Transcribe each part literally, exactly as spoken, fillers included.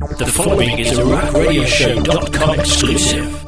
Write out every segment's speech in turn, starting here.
The following is a rock radio show dot com exclusive.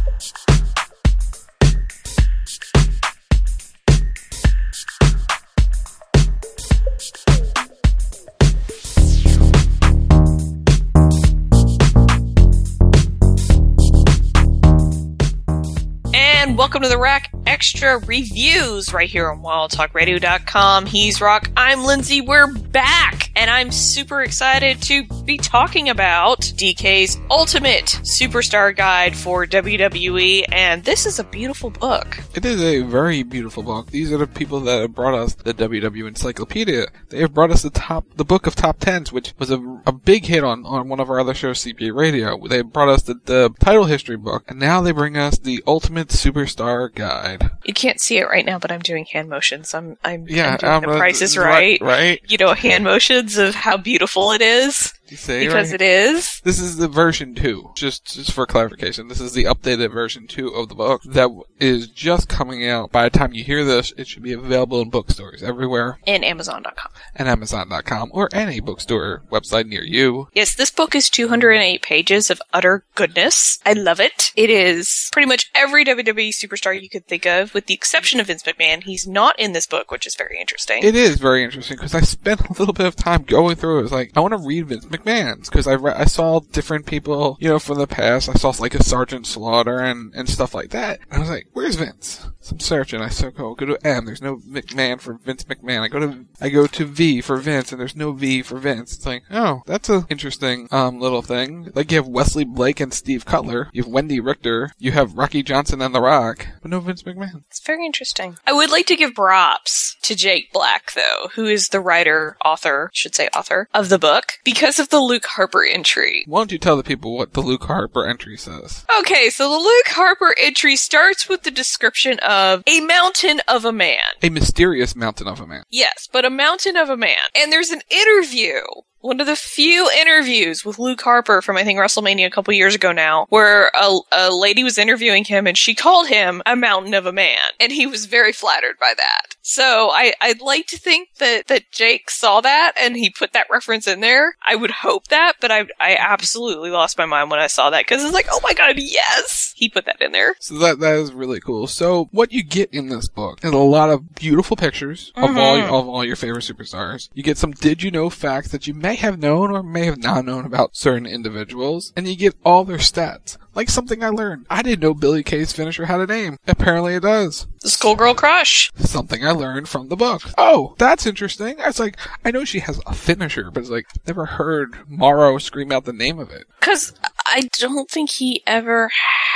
And welcome to the Rack Extra Reviews right here on wild talk radio dot com. He's Rock, I'm Lindsay, we're back! And I'm super excited to be talking about D K's Ultimate Superstar Guide for W W E, and this is a beautiful book. It is a very beautiful book. These are the people that have brought us the W W E Encyclopedia. They have brought us the top, the book of top tens, which was a, a big hit on, on one of our other shows, C P A Radio. They brought us the, the title history book, and now they bring us the Ultimate Superstar Guide. You can't see it right now, but I'm doing hand motions. I'm, I'm, yeah, I'm doing um, the Price is Right. Right. You know, hand motions of how beautiful it is. You say, because right? It is. This is the version two. Just, just for clarification, this is the updated version two of the book that is just coming out. By the time you hear this, it should be available in bookstores everywhere. And Amazon dot com. And Amazon dot com, or any bookstore website near you. Yes, this book is two hundred eight pages of utter goodness. I love it. It is pretty much every W W E superstar you could think of, with the exception of Vince McMahon. He's not in this book, which is very interesting. It is very interesting, because I spent a little bit of time going through it. It was like, I want to read Vince McMahon's, because I, re- I saw different people, you know, from the past. I saw like a Sergeant Slaughter and, and stuff like that. And I was like, where's Vince? So I'm searching. I so go, go to M. There's no McMahon for Vince McMahon. I go to, I go to V for Vince, and there's no V for Vince. It's like, oh, that's an interesting, um, little thing. Like, you have Wesley Blake and Steve Cutler. You have Wendy Richter. You have Rocky Johnson and The Rock. But no Vince McMahon. It's very interesting. I would like to give props to Jake Black, though, who is the writer, author, should say author, of the book, because of the Luke Harper entry. Why don't you tell the people what the Luke Harper entry says? Okay, so the Luke Harper entry starts with the description of a mountain of a man. A mysterious mountain of a man. Yes, but a mountain of a man. And there's an interview. One of the few interviews with Luke Harper from, I think, WrestleMania a couple years ago now, where a, a lady was interviewing him and she called him a mountain of a man. And he was very flattered by that. So I, I'd like to think that, that Jake saw that and he put that reference in there. I would hope that, but I, I absolutely lost my mind when I saw that, because it's like, oh my god, yes! He put that in there. So that, that is really cool. So what you get in this book is a lot of beautiful pictures mm-hmm. of all, of all your favorite superstars. You get some did you know facts that you may have known or may have not known about certain individuals, and you get all their stats. Like something I learned. I didn't know Billie Kay's finisher had a name. Apparently it does. The Skullgirl Crush. Something I learned from the book. Oh, that's interesting. I was like, I know she has a finisher, but it's like, never heard Morrow scream out the name of it. Because I don't think he ever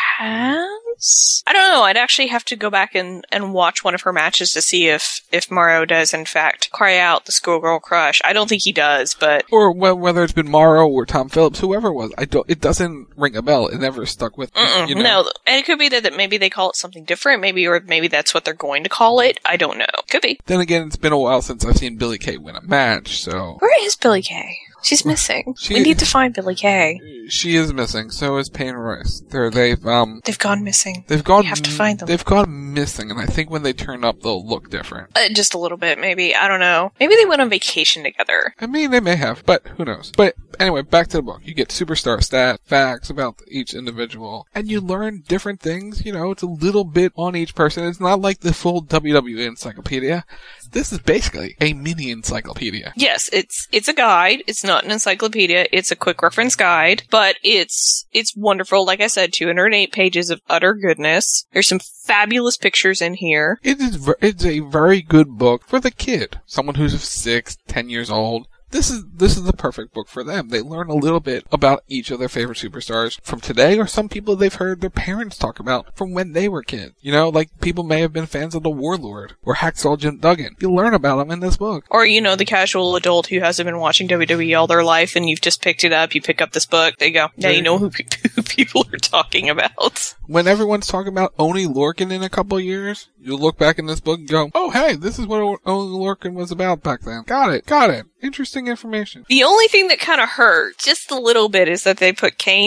has? I don't know. I'd actually have to go back and, and watch one of her matches to see if, if Morrow does, in fact, cry out the Skullgirl Crush. I don't think he does, but... Or wh- whether it's been Morrow or Tom Phillips, whoever it was, I don't, it doesn't ring a bell. It never stuck with me, you know? No, and it could be that, that maybe they call it something different, maybe, or maybe that's what they're going to call it. I don't know. Could be. Then again, it's been a while since I've seen Billie Kay win a match, so... Where is Billie Kay? She's missing. She, we need to find Billie Kay. She is missing. So is Payne Royce. They're, they've um. They've gone missing. They've gone. You have to find them. They've gone missing, and I think when they turn up, they'll look different. Uh, just a little bit, maybe. I don't know. Maybe they went on vacation together. I mean, they may have, but who knows? But anyway, back to the book. You get superstar stat facts about each individual, and you learn different things. You know, it's a little bit on each person. It's not like the full W W E encyclopedia. This is basically a mini encyclopedia. Yes, it's it's a guide. It's not an encyclopedia. It's a quick reference guide, but it's it's wonderful. Like I said, two hundred eight pages of utter goodness. There's some fabulous pictures in here. It is it's a very good book for the kid, someone who's six, ten years old. This is this is the perfect book for them. They learn a little bit about each of their favorite superstars from today, or some people they've heard their parents talk about from when they were kids. You know, like people may have been fans of the Warlord or Hacksaw Jim Duggan. You learn about them in this book. Or, you know, the casual adult who hasn't been watching W W E all their life, and you've just picked it up, you pick up this book, there you go. Now you know who, pe- who people are talking about. When everyone's talking about Oney Lorcan in a couple of years, you'll look back in this book and go, oh, hey, this is what Oney Lorcan was about back then. Got it, got it. Interesting information. The only thing that kind of hurt, just a little bit, is that they put Kane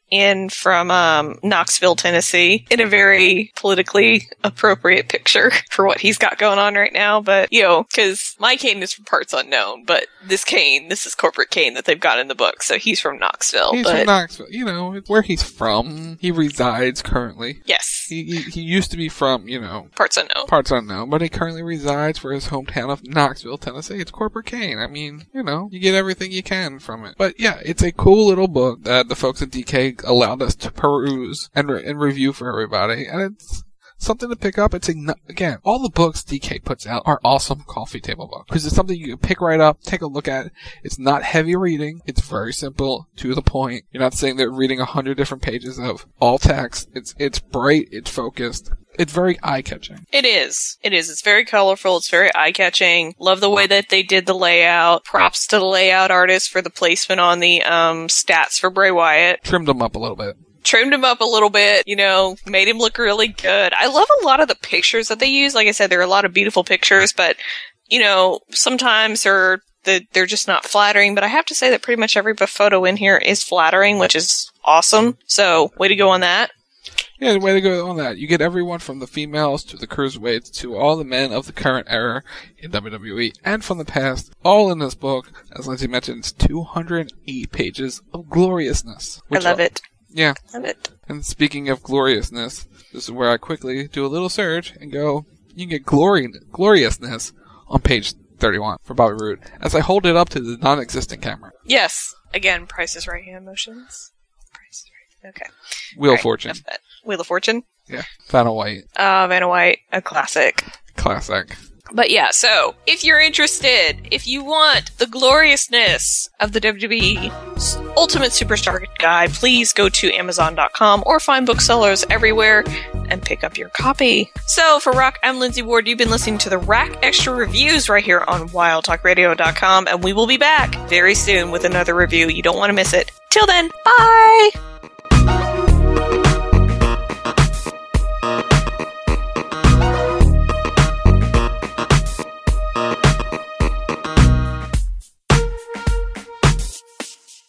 in from um, Knoxville, Tennessee, in a very politically appropriate picture for what he's got going on right now. But, you know, because my Kane is from parts unknown, but this Kane, this is corporate Kane that they've got in the book, so he's from Knoxville. He's but, from Knoxville. You know, it's where he's from. He resides currently. Yes. He, he he used to be from, you know... Parts unknown. Parts unknown, but he currently resides for his hometown of Knoxville, Tennessee. It's corporate Kane. I mean, you know, you get everything you can from it. But yeah, it's a cool little book that the folks at D K allowed us to peruse and, re- and review for everybody. And it's something to pick up. It's a, again, all the books D K puts out are awesome coffee table books. Because it's something you can pick right up, take a look at. It's not heavy reading. It's very simple, to the point. You're not sitting there reading a hundred different pages of all text. It's, it's bright, it's focused. It's very eye-catching. It is. It is. It's very colorful. It's very eye-catching. Love the way that they did the layout. Props to the layout artist for the placement on the um stats for Bray Wyatt. Trimmed them up a little bit. Trimmed him up a little bit, you know, made him look really good. I love a lot of the pictures that they use. Like I said, there are a lot of beautiful pictures, but, you know, sometimes they're, they're just not flattering. But I have to say that pretty much every photo in here is flattering, which is awesome. So, way to go on that. Yeah, way to go on that. You get everyone from the females to the cruiserweights to all the men of the current era in W W E and from the past, all in this book. As Lindsay mentioned, it's two hundred eight pages of gloriousness. I love are, it. Yeah. Love it. And speaking of gloriousness, this is where I quickly do a little search and go, you can get glory, gloriousness on page thirty-one for Bobby Roode as I hold it up to the non-existent camera. Yes. Again, Price is Right hand motions. Price is Right. Okay. Wheel right, of Fortune. Wheel of Fortune. Yeah. Vanna White. Uh, Vanna White, a classic. Classic. But yeah, so, if you're interested, if you want the gloriousness of the W W E Ultimate Superstar Guide, please go to Amazon dot com or find booksellers everywhere and pick up your copy. So, for Rock, I'm Lindsay Ward. You've been listening to the Rack Extra Reviews right here on Wild Talk Radio dot com, and we will be back very soon with another review. You don't want to miss it. Till then, bye!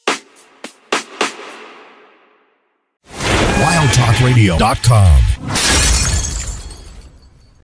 Wild Talk Radio dot com